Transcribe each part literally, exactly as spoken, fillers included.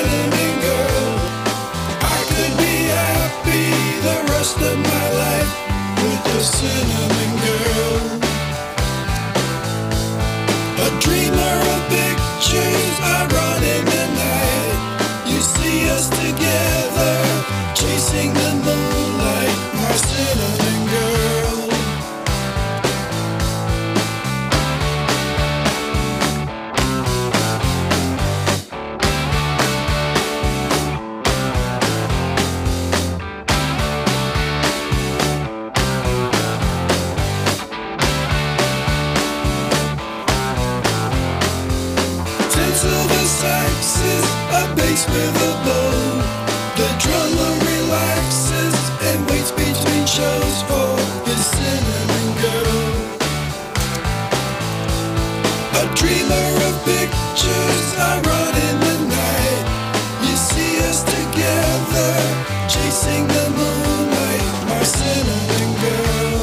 cinnamon girl. I could be happy the rest of my life with the cinnamon girl. A dreamer of pictures, I run in the night. You see us together, chasing the moonlight, my cinnamon girl. With a bow, the drummer relaxes and waits between shows for his cinnamon girl. A dreamer of pictures, I run in the night. You see us together, chasing the moonlight, my cinnamon girl.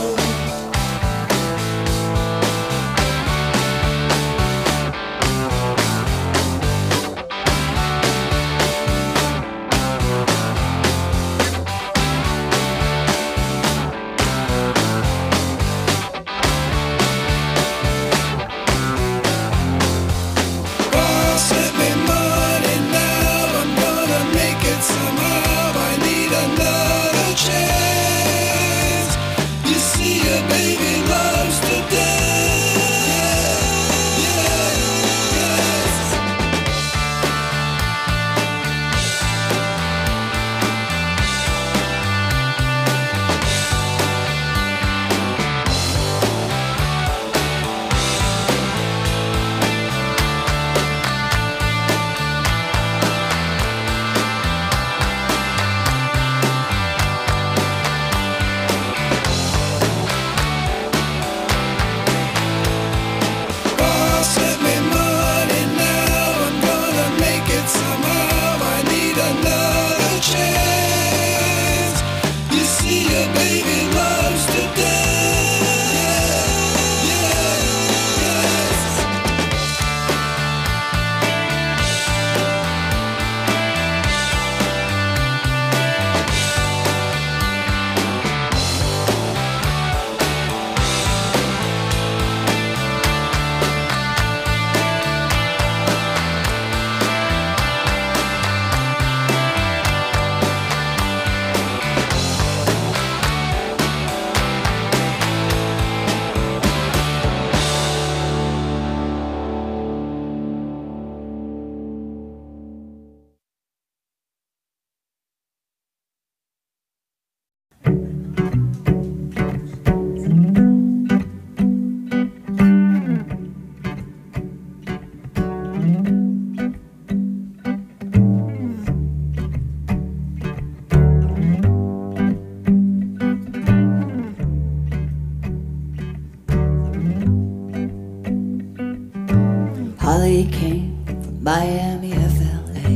Holly came from Miami, F L A,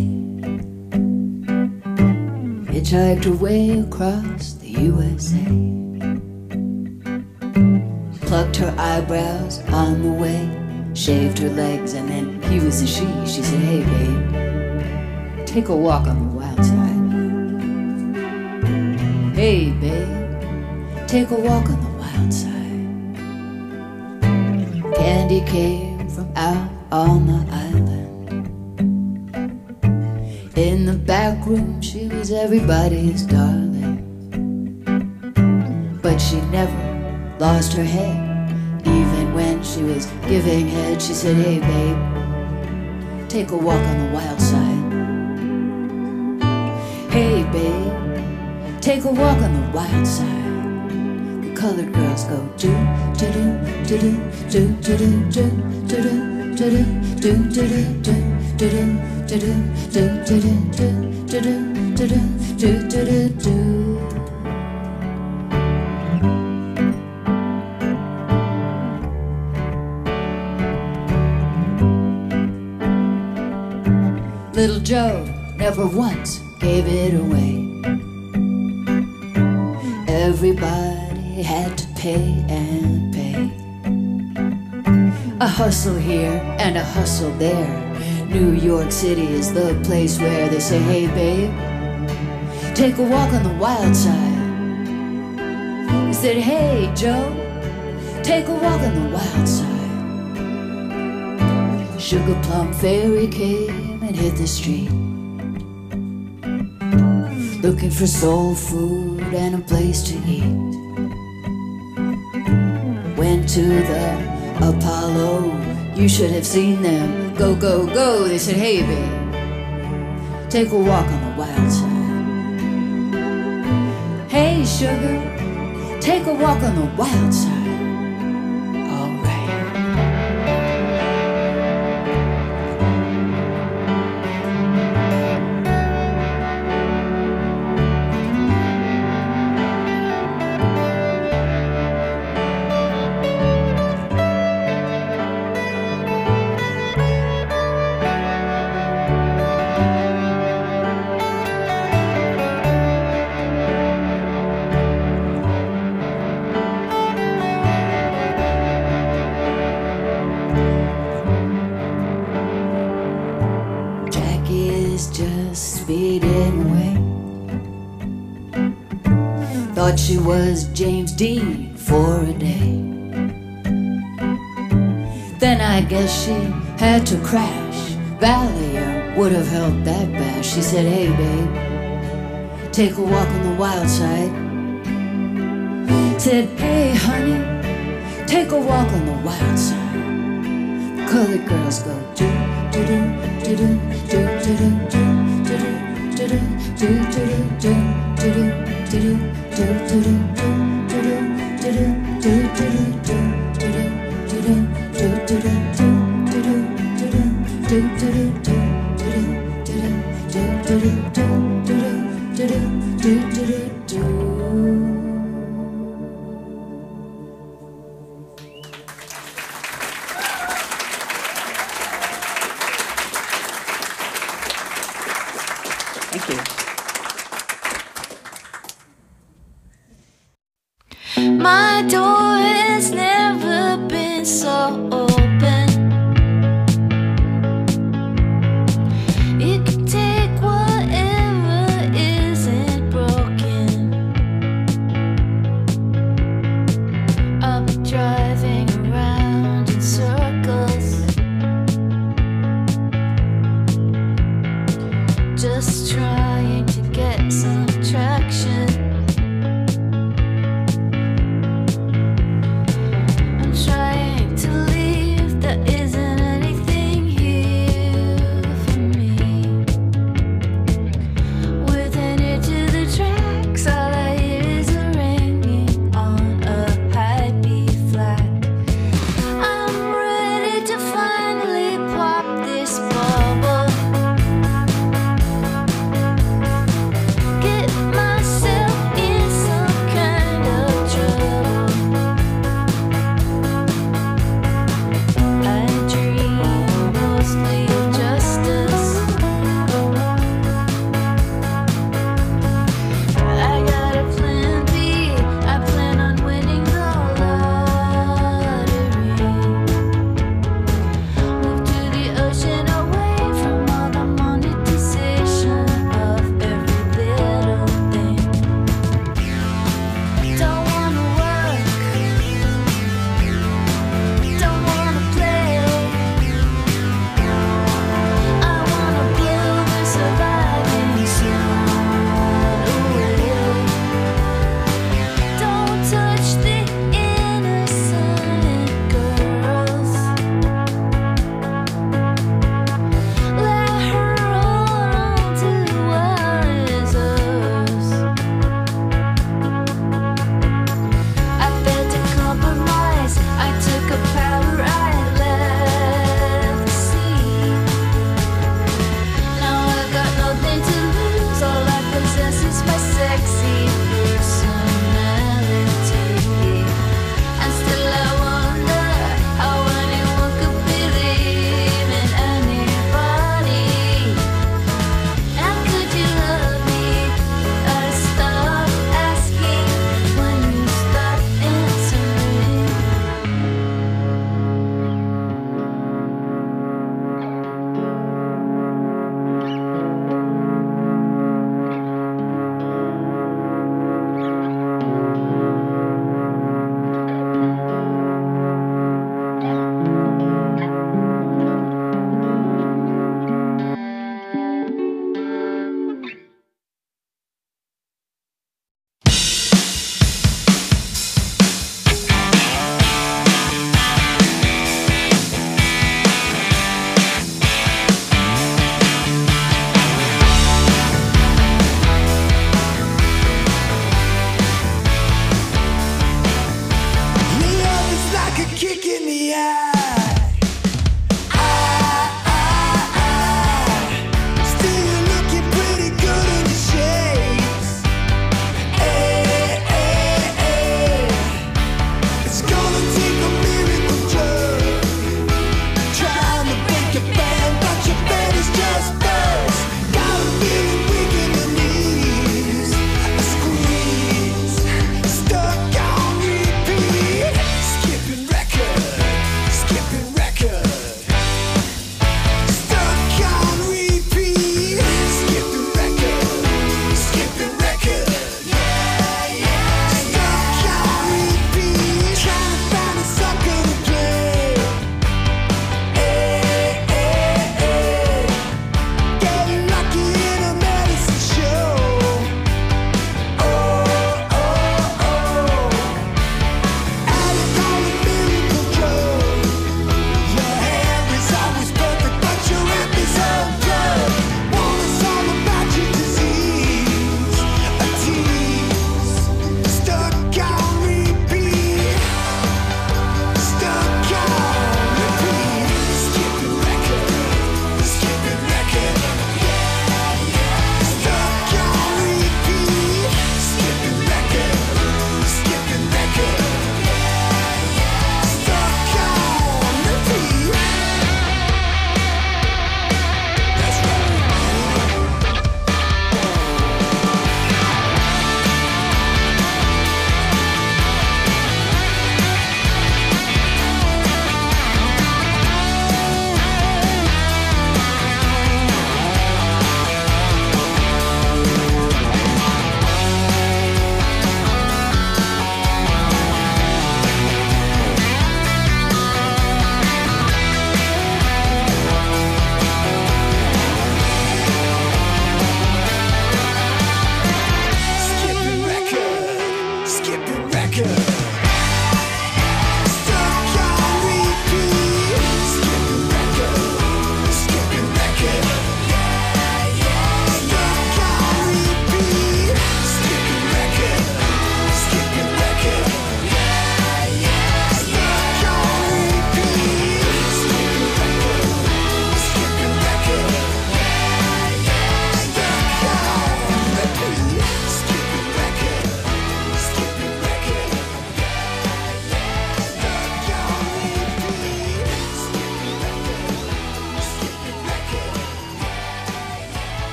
hitchhiked her way across the U S A, plucked her eyebrows on the way, shaved her legs, and then he was a she. She said, hey babe, take a walk on the wild side. Hey babe, take a walk on the wild side. Candy came from out on the island. In the back room she was everybody's darling, but she never lost her head. Even when she was giving head, she said, hey babe, take a walk on the wild side. Hey babe, take a walk on the wild side. The colored girls go do do do do do do do do do do do do do do Little Joe never once gave it away. Everybody had to pay and pay. A hustle here and a hustle there. New York City is the place where they say, hey babe, take a walk on the wild side. He said, hey Joe, take a walk on the wild side. Sugar Plum Fairy came and hit the street, looking for soul food and a place to eat. Went to the Apollo, you should have seen them. Go, go, go, they said, hey babe, take a walk on the wild side. Hey sugar, take a walk on the wild side. All right. Thought she was James Dean for a day. Then I guess she had to crash. Valium would have helped that bad. She said, hey babe, take a walk on the wild side. Said, hey honey, take a walk on the wild side. The colored girls go do do do do do do do do do do do do do do do do. Do do do do do do do do Thank you. My door has never been so open. You can take whatever isn't broken. I'll be driving around in circles, just trying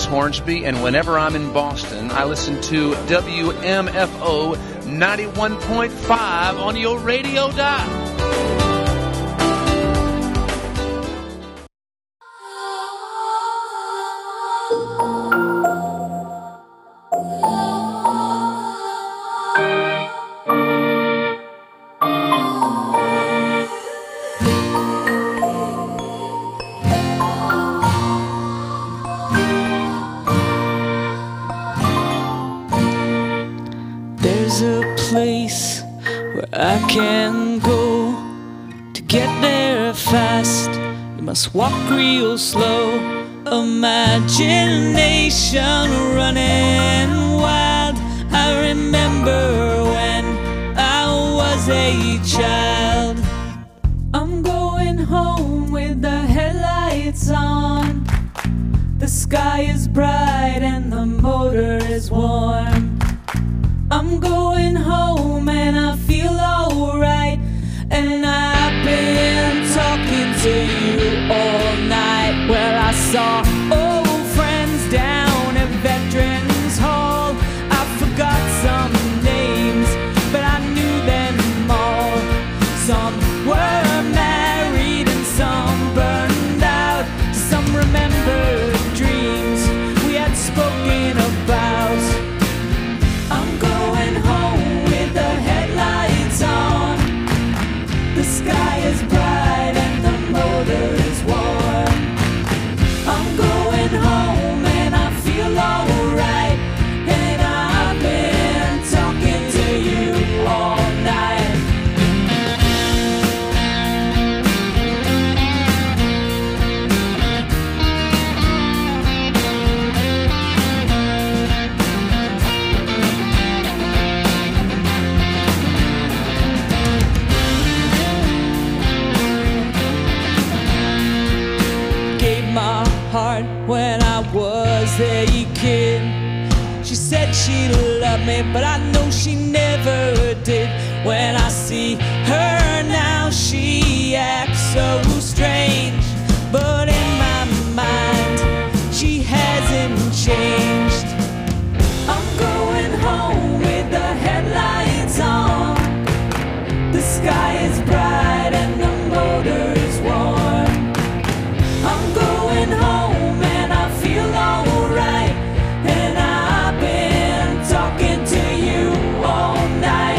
Hornsby, and whenever I'm in Boston, I listen to W M F O ninety-one point five on your radio dial. There's a place where I can go to get there fast. You must walk real slow. Imagination running wild. I remember when I was a child. I'm going home with the headlights on. The sky is bright and the motor is warm. I'm going home and I feel alright. And I've been talking to you all night. Well, I saw old friends down at Veterans Hall. I forgot some names, but I knew them all. Some were married and some burned out. Some remembered dreams we had spoken about. I'm going home with the headlights on. The sky is bright and the motor is warm. I'm going home and I feel alright. And I've been talking to you all night. My heart when I was a kid. She said she loved me, but I know she never did. When I see her now, she acts so strange. But in my mind, she hasn't changed. I'm going home with the headlights on. The sky is bright and the motor is warm. I'm going home and I feel alright. And I've been talking to you all night.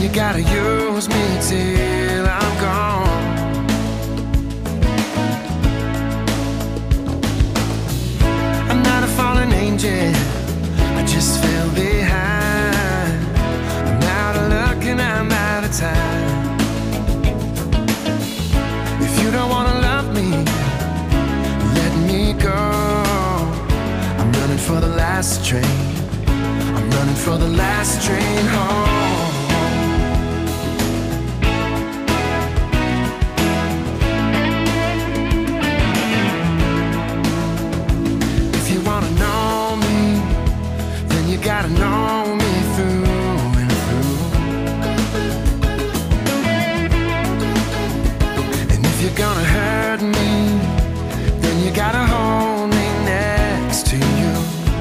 you gotta use me till I'm gone. I'm not a fallen angel, I just fell behind. I'm out of luck and I'm out of time. If you don't wanna love me, let me go. I'm running for the last train. I'm running for the last train home. If you wanna know me, then you gotta know me through and through. And if you're gonna hurt me, then you gotta hold me next to you.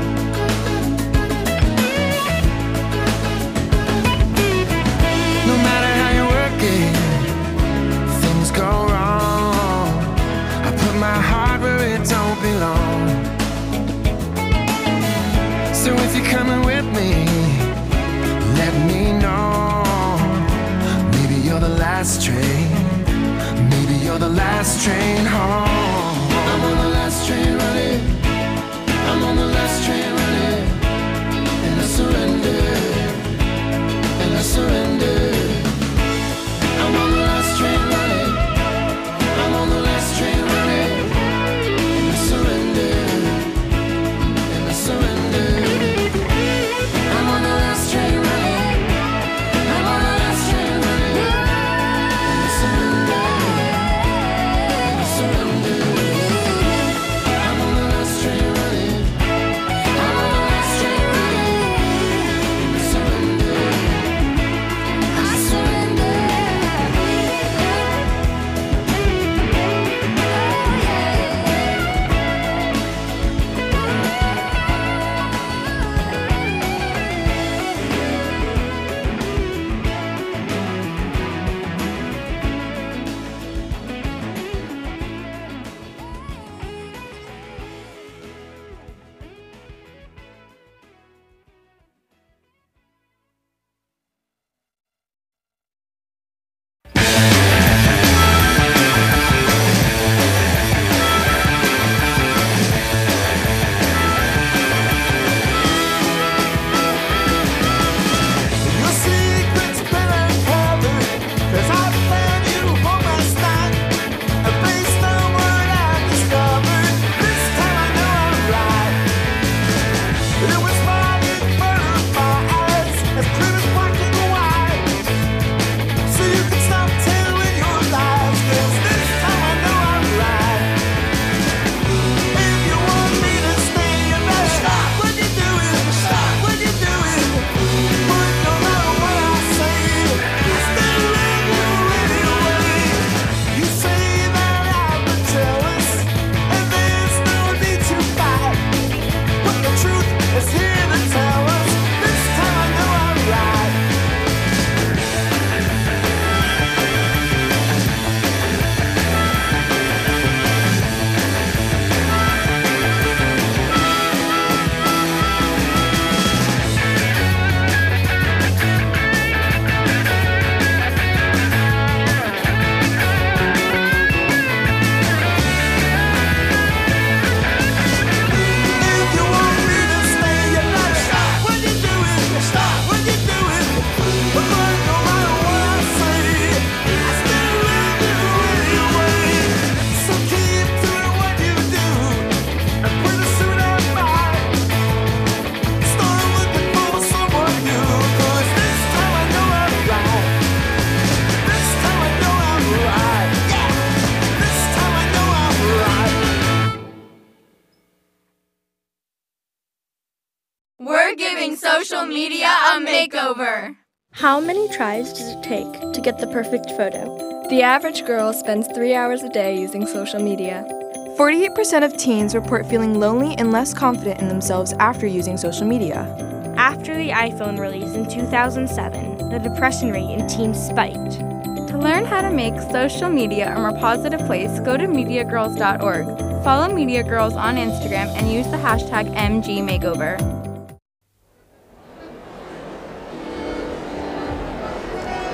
No matter how you work it, things go wrong. I put my heart where it don't belong. So if you're coming with me, let me know. Maybe you're the last train. Maybe you're the last train home. I'm on the last train running. I'm on the last train running. And I surrender. And I surrender. I'm on the last train running. I'm on the last train running. And I surrender. And I surrender. I'm on the last train running. I'm on the last train running. And I surrender. And I surrender. I'm on the last train running. I'm on the last train running. And I surrender. I surrender. Your secret's been uncovered, 'cause I found you on my stack. And based on what I discovered, this time I know I'm right. It was mine in front of my eyes, as clear as black and white. So you can stop telling your lies, 'cause this time I know I'm right. If you want me to stay, you better stop what you're doing. Stop what you're doing. But no matter what I say, I still love you anyway. You say that I've been jealous, and there's no need to fight. But the truth is here to tell us, this time I know I'm right. If you want me to stay, you better stop what you're doing. Stop what you're doing. But no matter what I say, I still love you anyway. So keep doing what you do, and pretty soon I'm fine. Start looking for someone new, 'cause this time I know I'm right. This time I know I'm right. Yeah, this time I know I'm right. We're giving social media a makeover. How many tries does it take to get the perfect photo? The average girl spends three hours a day using social media. forty-eight percent of teens report feeling lonely and less confident in themselves after using social media. After the iPhone release in two thousand seven, the depression rate in teens spiked. To learn how to make social media a more positive place, go to media girls dot org. Follow Media Girls on Instagram and use the hashtag M G Makeover.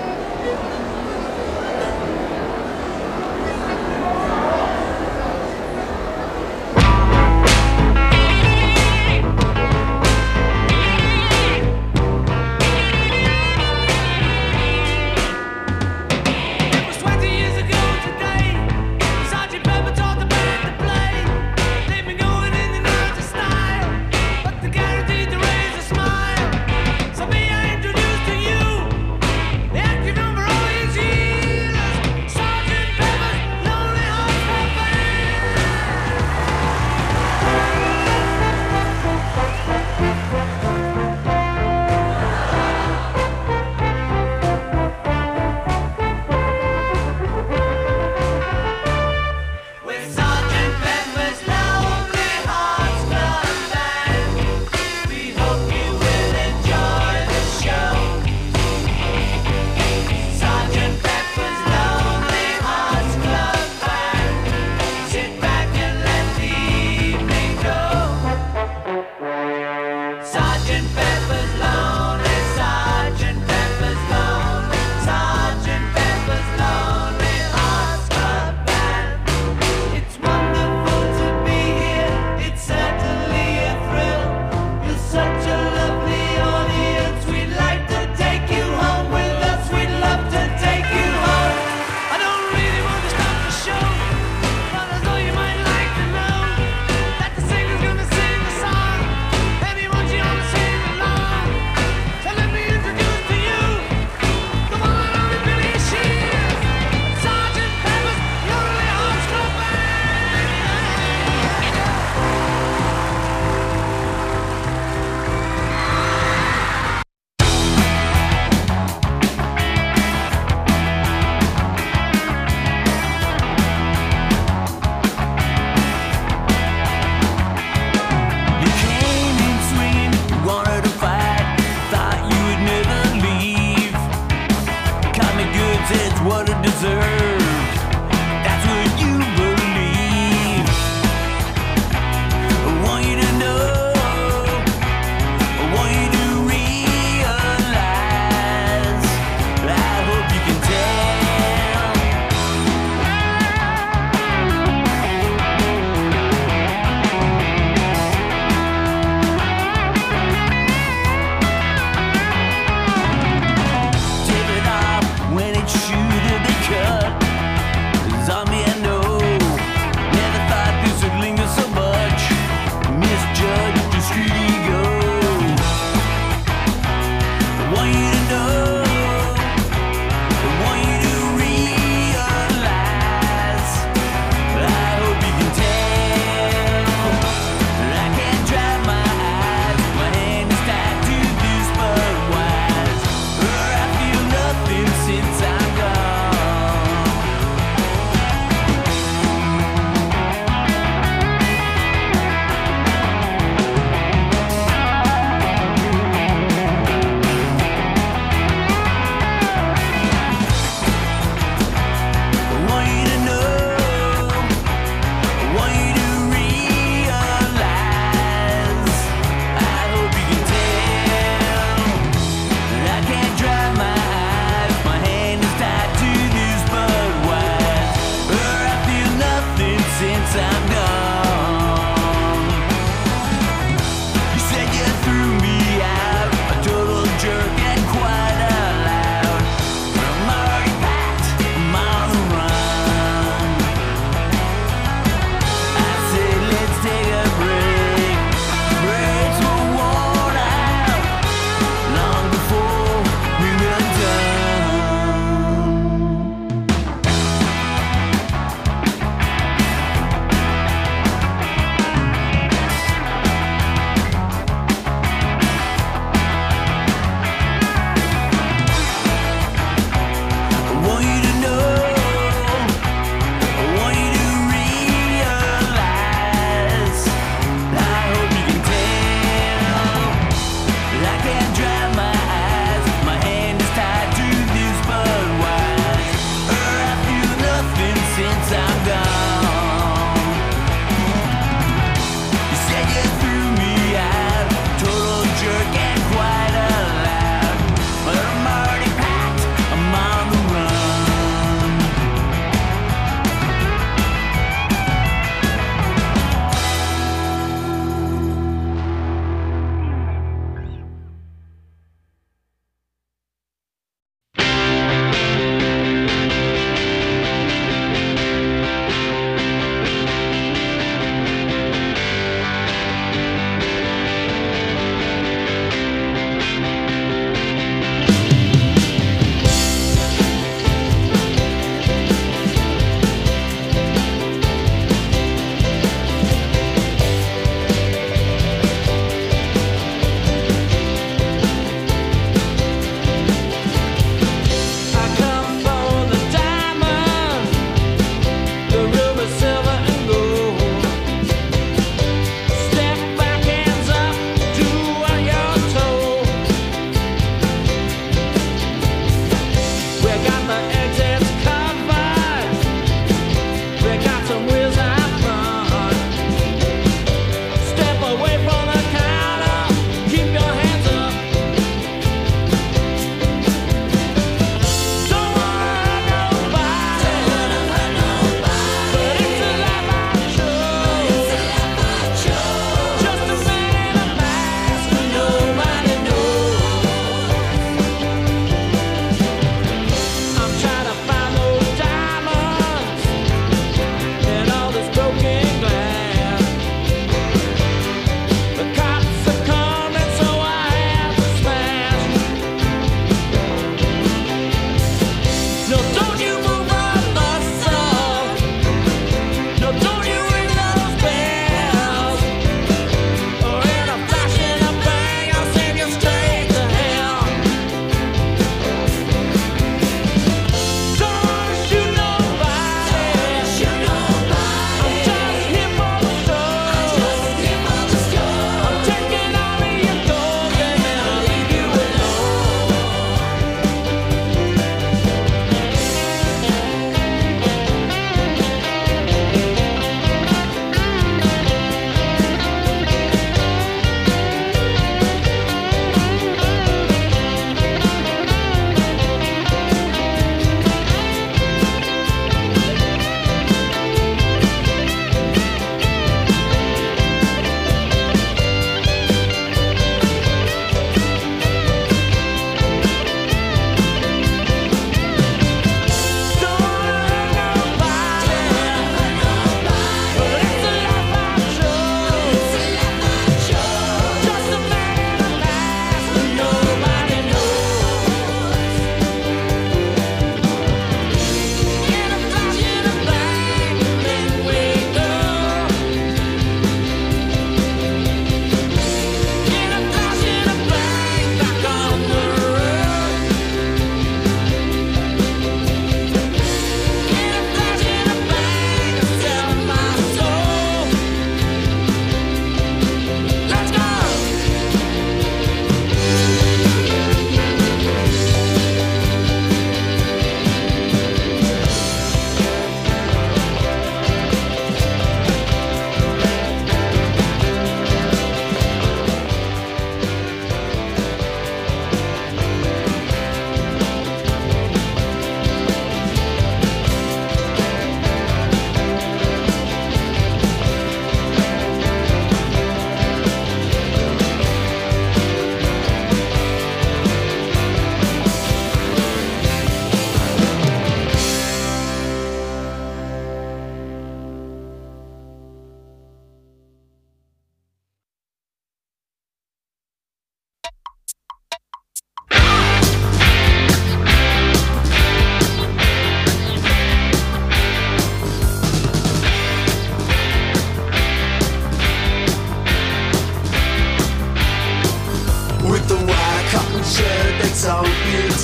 thinks it's what it deserves. That's what you believe. I want you to know, I want you to realize. I hope you can tip it off when it's shoe to be cut.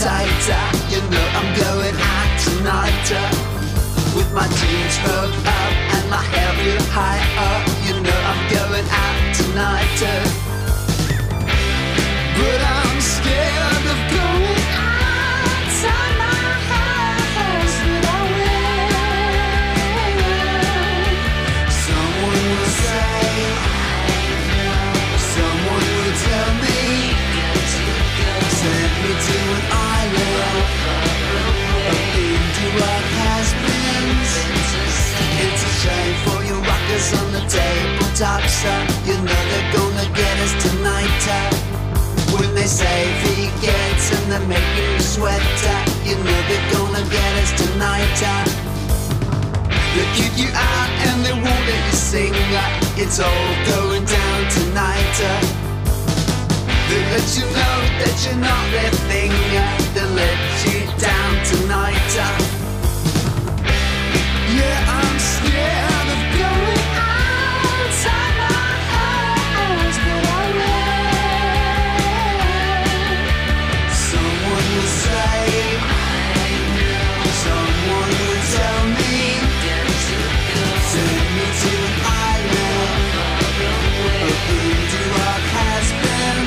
tighter. You know I'm going out tonight uh, with my jeans rolled up and my hair real high up. You know I'm going out tonight uh, but I'm scared of going outside my house without will. Someone will say, someone will tell me, send me to an island into what has been. It's a shame for you rockers on the tabletop, son. You know they're gonna get us tonight uh, when they say vegans and they're making you sweat uh, you know they're gonna get us tonight uh. They kick you out and they won't let you sing uh, it's all going down tonight uh. They let you know that you're not their thing uh, they let you down tonight uh. Yeah, I'm scared of going outside my house, but I will. Someone will say, someone will tell me, send me to an island into what has been.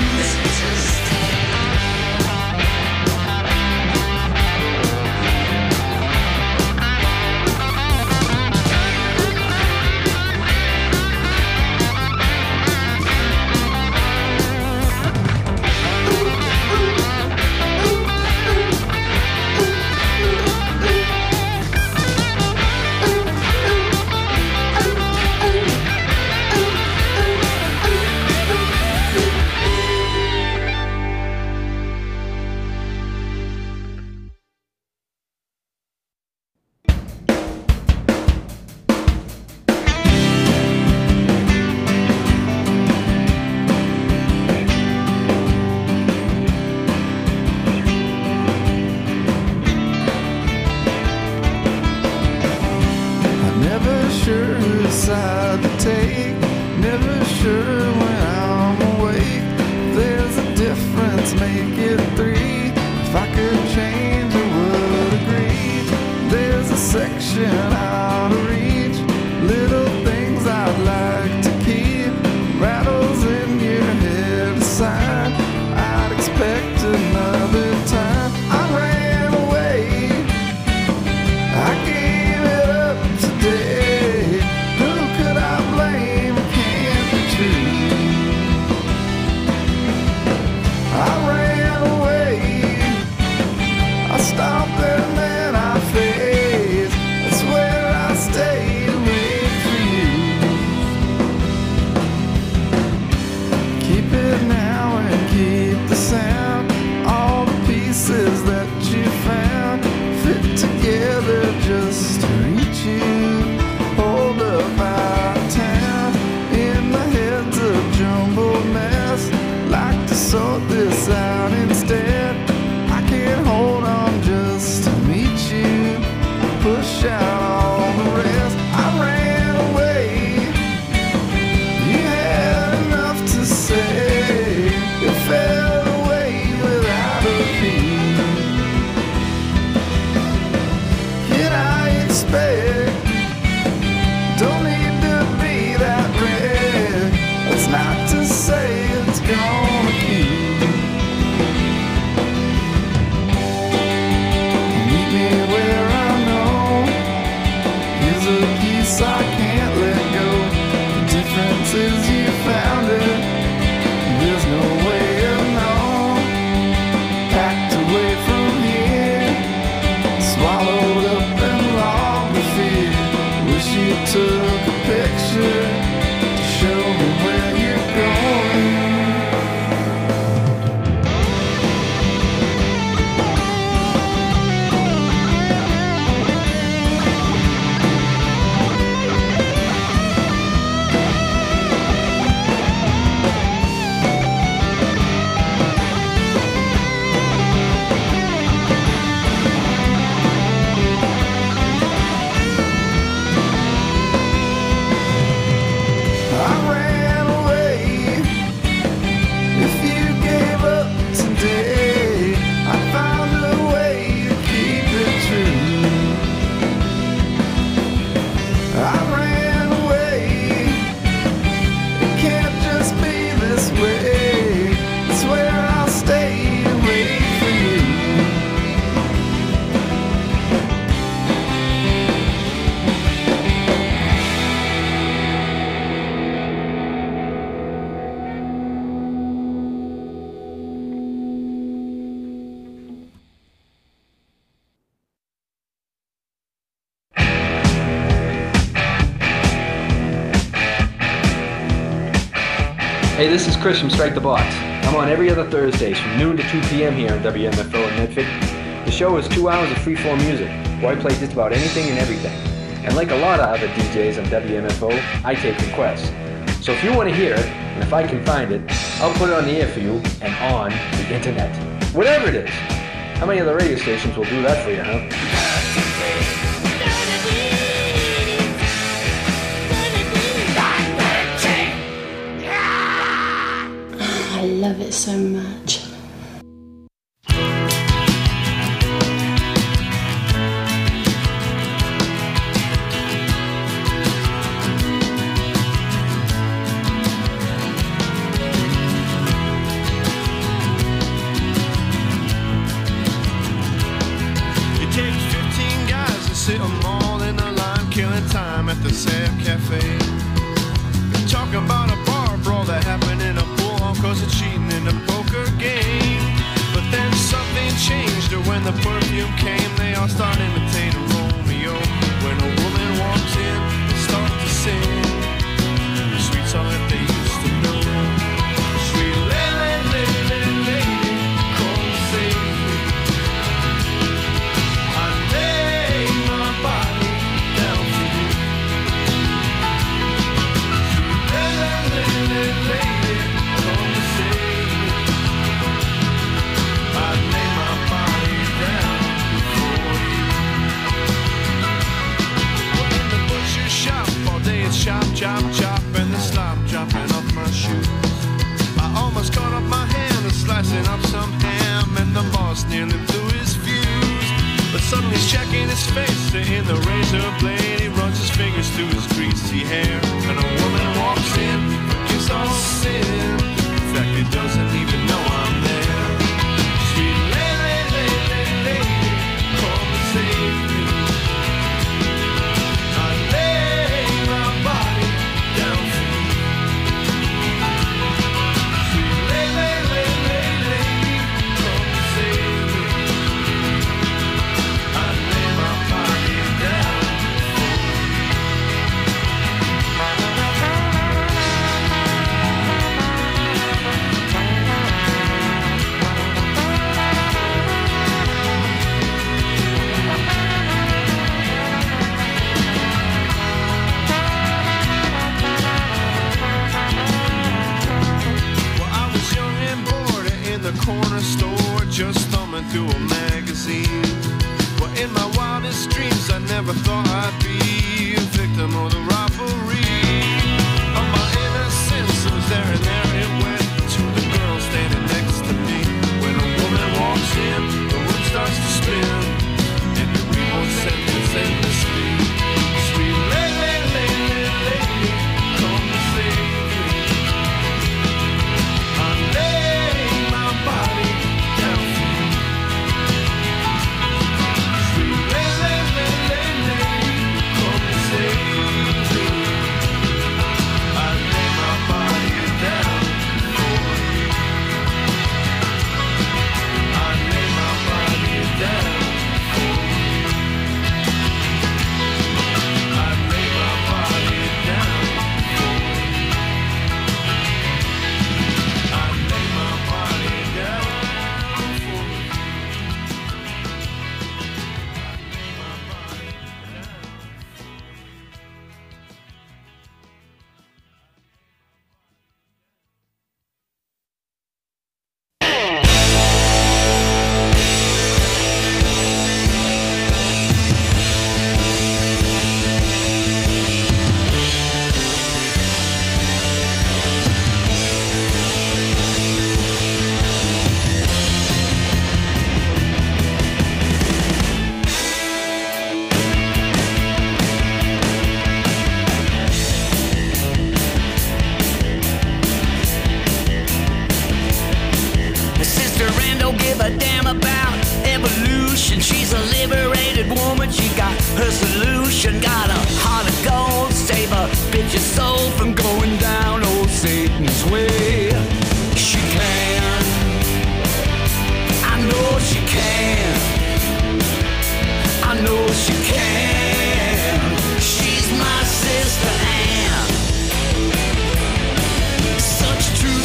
Sort this out instead. I can't hold on just Hey, this is Chris from Strike the Box. I'm on every other Thursdays from noon to two p.m. here on W M F O in Medford. The show is two hours of free-form music, where I play just about anything and everything. And like a lot of other D Js on W M F O, I take requests. So if you want to hear it, and if I can find it, I'll put it on the air for you and on the internet. Whatever it is. How many other radio stations will do that for you, huh? I love it so much. It takes fifteen guys to sit them all in a line, killing time at the Sam Cafe. Talking about a bar brawl that happened in a cause of cheating in a poker game. But then something changed when the perfume came. They all start imitating Romeo. When a woman walks in, they start to sing the sweet song that they used to know. Sweet lady, lady, lady, come save me. I lay my body down for you. Sweet lady, lady, lady, chop, chop, chop, and the slop dropping off my shoes. I almost caught up my hand and slicing up some ham, and the boss nearly blew his fuse. But suddenly he's checking his face in the razor blade. He runs his fingers through his greasy hair, and a woman walks in, forgives all sin. In fact, he doesn't even know I'm there. Sweet lady, lady, lady, come and save me. Corner store, just thumbing through a magazine. Well, in my wildest dreams, I never thought I'd be a victim of the robbery of my innocence. It was there and there it went to the girl standing next to me. When a woman walks in, the room starts to spin, and you read one sentence endlessly. Sweet lady, lady, lady, come to save me. I lay my body down for you. Sweet lady, lady, lady, come to save me. I lay my body down for you. I lay my body down for you. I lay my body down for you. I lay my body down for you. Sister Ann don't give a damn about evolution. She's a liberated woman. She got her solution. Got a heart of gold. Save a bitch's soul from going down old Satan's way. She can. I know she can. I know she can. She's my sister Ann. Such true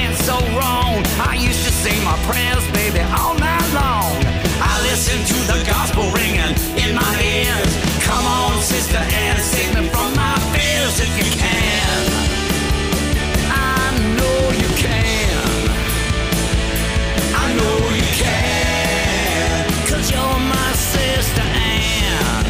went so wrong. I used to say my prayers, baby, all night long. I listened to the gospel ringing in my ears. Come on, Sister Anne, save me from my fears if you can. I know you can. I know you can. 'Cause you're my Sister Anne.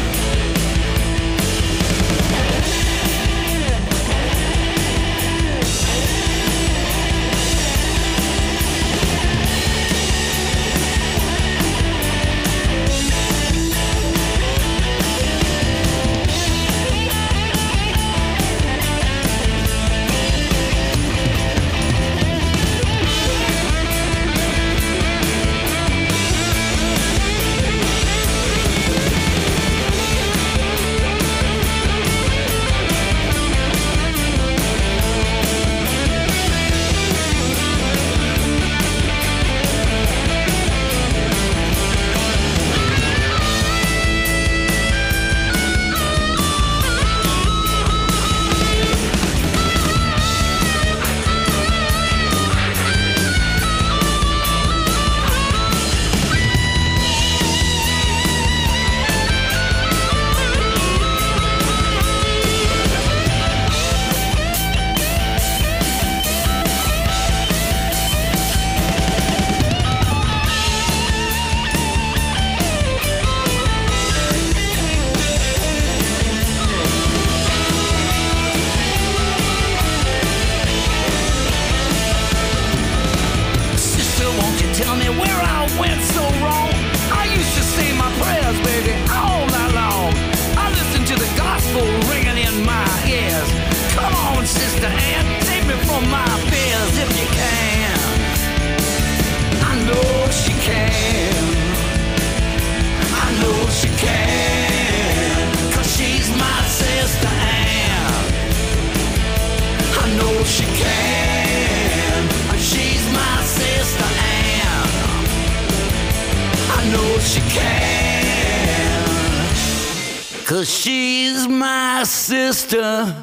Cause she's my sister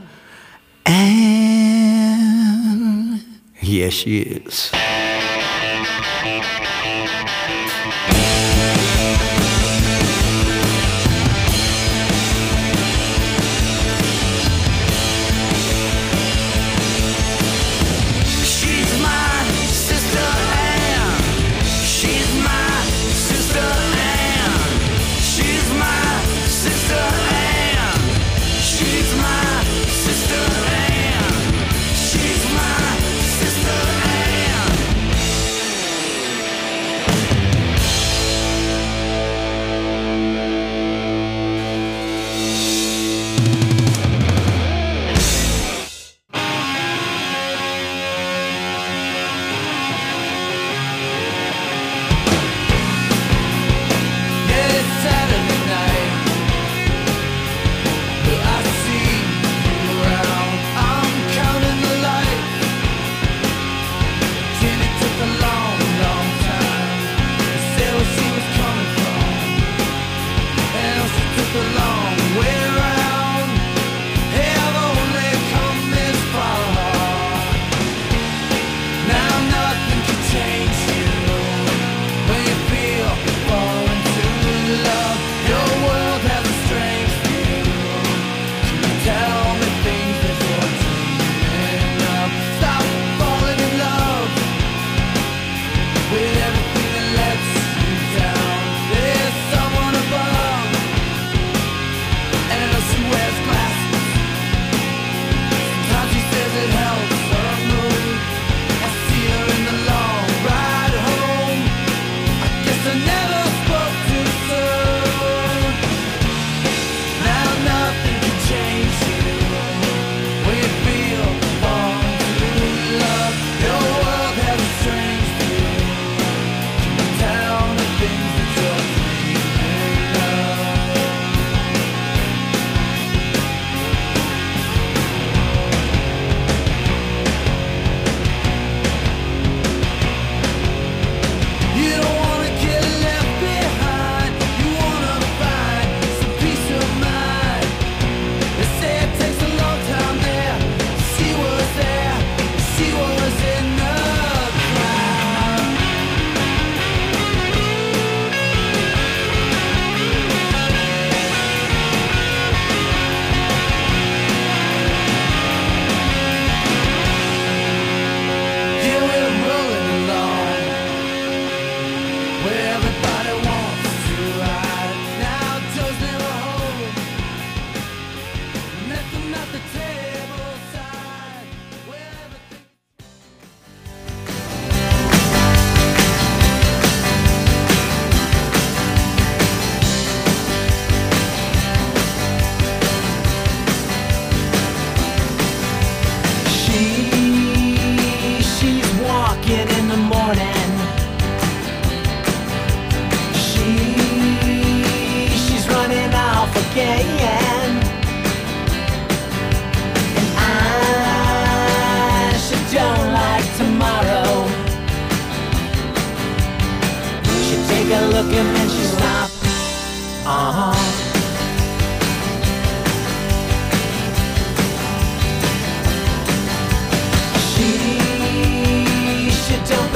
Anne. Yes, she is.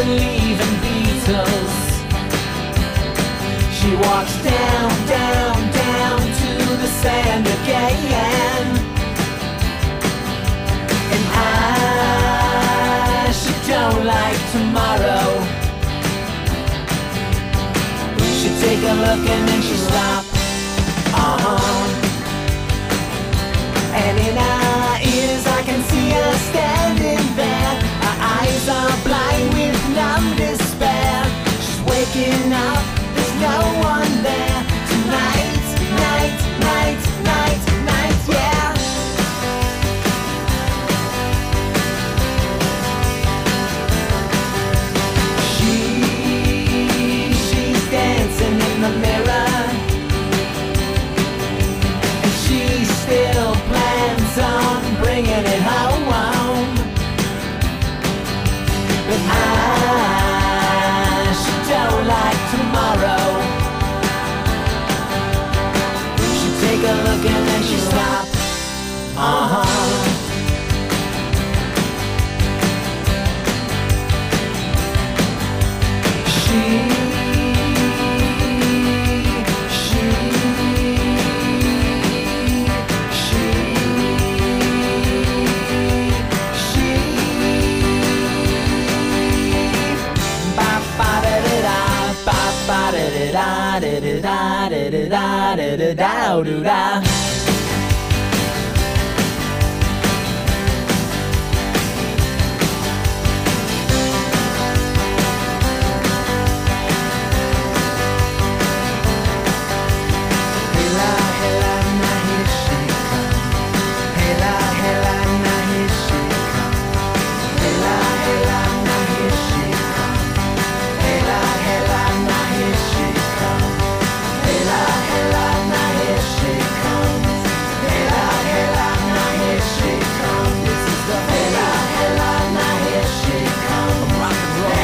leaving Beatles. She walks down, down, down to the sand again. And I, she don't like tomorrow. She take a look and then she stop. Uh-huh. And in her ears I can see her standing there. Her eyes are blind with numb despair. She's waking up, there's no one there. Tonight, night, night, night, night, yeah. She, she's dancing in the mirror. And she still plans on bringing it home. But I, she don't like tomorrow. She take a look and then she stop. Uh-huh. She, she, she, she. Ba ba da da da, ba ba da da da da da da da da da da da da.